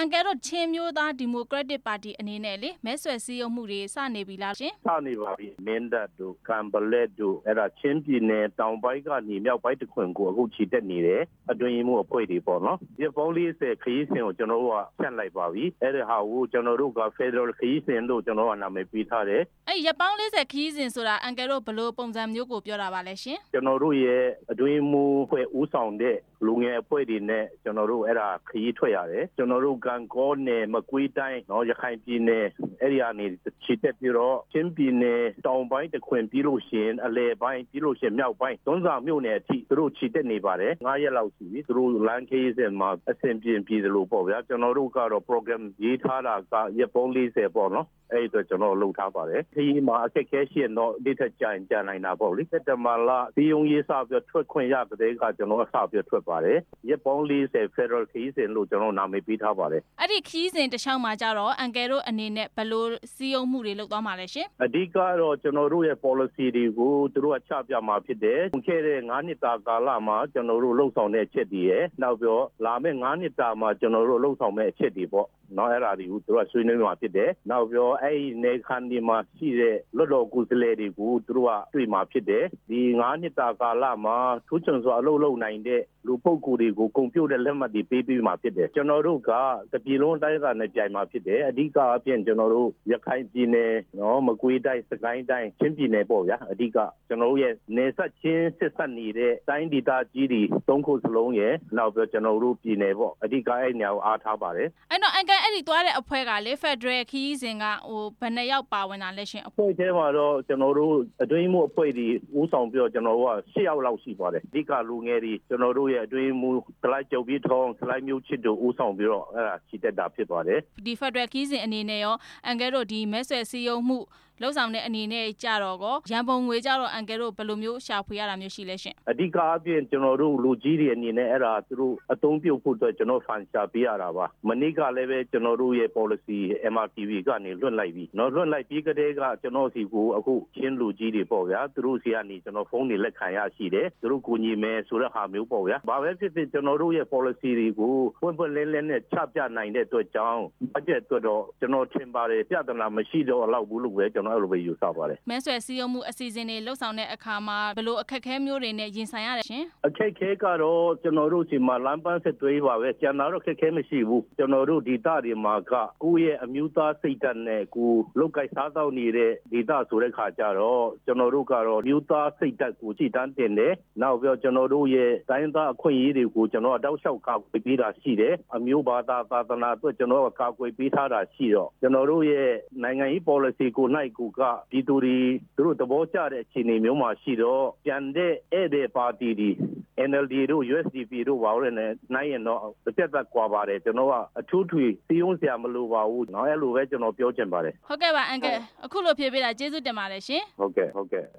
အန်ကယ်တို့ချင်းမျိုးသားဒီမိုကရက်တစ်ပါတီအနေနဲ့လေမဲဆွယ်စည်းရုံးမှုတွေစနေပြီလားရှင်စနေပါပြီမင်းတပ်တို့ကံပလက်တို့အဲ့ဒါချင်းပြည်နယ်တောင်ပိုင်းကနေမြောက်ပိုင်းတစ်ခွင်ကိုအခုချီတက်နေတယ်အတွင်းမှုအဖွဲ့တွေပေါ့နော်ဒီပေါင်း40ခရီးစဉ်ကိုကျွန်တော်တို့ကဖြတ်လိုက်ပါပြီအဲ့ဒါဟာကိုကျွန်တော်တို့က Federal ခရီးစဉ်လို့ကျွန်တော်ကနာမည်ပေးထားတယ်အဲ့ရပေါင်း40ခရီးစဉ်ဆိုတာအန်ကယ်တို့ဘယ်လိုပုံစံမျိုးကိုပြောတာပါလဲရှင်ကျွန်တော်တို့ရဲ့အတွင်းမှုအဖွဲ့ဦးဆောင်တဲ့လူငယ်အဖွဲ့တွေနဲ့ကျွန်တော်တို့အဲ့ဒါခရီးထွက်ရတယ်ကျွန်တော်တို့ကံကောနယ်မကွေးတိုင်းနော်ရခိုင်ပြည်နယ်အဲ့ဒီအနေချီတက်ပြီးတော့ချင်းပြည်နယ်တောင်ပိုင်းတစ်ခွင်ပြီးလို့ရှိရင်အလဲပိုင်းပြီးလို့ရှိရင်မြောက်ပိုင်းတွန်းစာမြို့နယ်အထိသူတို့ချီတက်နေပါတယ်9ရက်လောက်ရှိပြီသူတို့လမ်းခရီးစဉ်မှာအဆင်ပြေပြည်တယ်လို့ပေါ့ဗျာကျွန်တော်တို့ကတော့ program ရေးထားတာကရက်ပေါင်း40ပေါ့နော်အဲ့ဒါကျွန်တော်လုပ်ထားပါတယ်ခရီးမှာအခက်ခဲရှိရင်တော့ဒီထက်ကြာနိုင်တာပေါ့လေစက်တဘာလဒီယုံရေးစပြီးထွက်ခွင့်ရတဲ့ကကျွန်တော်အစပြီးထွက်ပါတယ်ရက်ပေါင်း40 Federal ခရီးစဉ်လို့ကျွန်တော်နာမည်ပေးထားပါတယ်အဲ့ဒီခရီးစဉ်တစ်ချောင်းမှာကြတော့အန်ကယ်တို့အနေနဲ့ဘယ်လိုစည်းရုံးမှုတွေလုပ်သွားမှာလဲရှင်အဓိကတော့ကျွန်တော်တို့ရဲ့ policy တွေကိုသူတို့ကချပြမှာဖြစ်တယ်ခဲ့တဲ့9နှစ်တာကာလမှာကျွန်တော်တို့လှုပ်ဆောင်တဲ့အချက်တွေရဲ့နောက်ပြီးလာမယ့်9နှစ်တာမှာကျွန်တော်တို့လှုပ်ဆောင်မယ့်အချက်တွေပေါ့နော်အဲ့ဒါတွေကိုသူတို့ကဆွေးနွေးမှာဖြစ်တယ်နောက်ပြီးအဲ့ဒီနေခန်းဒီမှာရှိတဲ့လွတ်တော်ကိုယ်စားလှယ်တွေကိုသူတို့ကတွေ့မှာဖြစ်တယ်ဒီ9နှစ်တာကာလမှာထူးချွန်စွာအလုပ်လုပ်နိုင်တဲ့လူပုဂ္ဂိုလ်တွေကိုဂုဏ်ပြုတဲ့လက်မှတ်တွေပေးပြီးမှာဖြစ်တယ်ကျွန်တော်တို့ကတပြည်လုံးတိုင်းကနေပြိုင်မှာဖြစ်တယ်အဓိကအပြင်ကျွန်တော်တို့ရခိုင်ပြည်နယ်နော်မကွေးတိုင်းစကိုင်းတိုင်းချင်းပြည်နယ်ပေါ့ဗျာအဓိကကျွန်တော်တို့ရဲ့နေဆက်ချင်းစစ်ဆက်နေတဲ့တိုင်းဒေသကြီးတွေ၃ခုစလုံးရဲ့နောက်ပြီးကျွန်တော်တို့ပြည်နယ်ပေါ့အဓိကအဲ့နေရာကိုအားထားပါတယ်အဲ့တော့အန်ကယ်အဲ့ဒီသွားတဲ့အဖွဲ့ကလေ Federal ခီးစဉ်ကဘယ်နှစ်ယောက်ပါဝင်တာလဲရှင်အဖွဲ့ထဲမှာတော့ကျွန်တော်တို့အတွင်းမှုအဖွဲ့တွေဦးဆောင်ပြီးတော့ကျွန်တော်တို့က10ယောက်လောက်ရှိပါတယ်အဓိကလူငယ်တွေကျွန်တော်တို့ရဲ့အတွင်းမှုစလိုက်ကြုံပြီးထောင်းစလိုက်မျိုးချစ်တို့ဦးဆောင်ပြီးတော့အဲ့ဒါချီတက်တာဖြစ်ပါတယ်ဒီ Federal ခီးစဉ်အနေနဲ့ရောအန်ကယ်တို့ဒီမဲဆွယ်စည်းရုံးမှုလှုပ်ဆောင်တဲ့အနေနဲ့ကြတော့ကောရန်ပုံငွေကြတော့အန်ကယ်တို့ဘယ်လိုမျိုးရှာဖွေရတာမျိုးရှိလဲရှင်အဓိကအပြင်ကျွန်တော်တို့လူကြီးတွေအနေနဲ့အဲ့ဒါသူတို့အသုံးပြုဖို့အတွက်ကျွန်တော်ဖန်ရှာပေးရတာပါမနေ့ကလည်းပဲကျွန်တော်တို့ရဲ့ policy MRTV ကနေလွှတ်လိုက်ပြီနော်လွှတ်လိုက်ပြီးကတည်းကကျွန်တော်စီကိုအခုချင်းလူကြီးတွေပေါ့ဗျာသူတို့စီကနေကျွန်တော်ဖုန်းတွေလက်ခံရရှိတယ်သူတို့ကိုညီမယ်ဆိုတဲ့ဟာမျိုးပေါ့ဗျာဘာပဲဖြစ်ဖြစ်ကျွန်တော်တို့ရဲ့ policy တွေကိုပွင့်ပွင့်လင်းလင်းနဲ့ချပြနိုင်တဲ့အတွက်ကြောင့်ဘတ်ဂျက်အတွက်တော့ကျွန်တော်ထင်ပါတယ်ပြဿနာမရှိတော့လောက်ဘူးလို့ပဲကျွန်တော်အဲ့လိုပဲယူဆပါတယ်မဲဆွယ်စည်းရုံးမှုအစီအစဉ်တွေလှုပ်ဆောင်တဲ့အခါမှာဘယ်လိုအခက်အခဲမျိုးတွေနဲ့ရင်ဆိုင်ရတယ်ရှင်အခက်အခဲကတော့ကျွန်တော်တို့စီမှာလမ်းပန်းဆက်သွေးပါပဲကျန်တာတော့အခက်အခဲမရှိဘူးကျွန်တော်တို့ဒေသတွေမှာကကိုယ့်ရဲ့အမျိုးသားစိတ်ဓာတ်နဲ့ကိုလုတ်ကိုက်စားတော့နေတဲ့ဒေသဆိုတဲ့ခါကျတော့ကျွန်တော်တို့ကတော့မျိုးသားစိတ်ဓာတ်ကိုကြည်တန်းတင်တယ်နောက်ပြီးကျွန်တော်တို့ရဲ့တိုင်းသားအခွင့်အရေးတွေကိုကျွန်တော်တောက်လျှောက်ကာကွယ်ပေးတာရှိတယ်အမျိုးဘာသာသာသနာအတွက်ကျွန်တော်ကာကွယ်ပေးထားတာရှိတော့ကျွန်တော်တို့ရဲ့နိုင်ငံရေး policy ကိုနိုင်ကိုကပြည်သူတွေသူတို့သဘောကျတဲ့အခြေအနေမျိုးမှာရှိတော့ပြန်တဲ့ဧည့်သည်ပါတီတွေ NLD တို့ USDP တို့ပါဝင်နေနိုင်ရင်တော့တစ်သက်သက်ကွာပါတယ်ကျွန်တော်ကအထူးထွေစီယုံစရာမလိုပါဘူးเนาะအဲ့လိုပဲကျွန်တော်ပြောချင်ပါတယ်ဟုတ်ကဲ့ပါအန်ကယ်အခုလိုဖြေပေးတာကျေးဇူးတင်ပါတယ်ရှင်ဟုတ်ကဲ့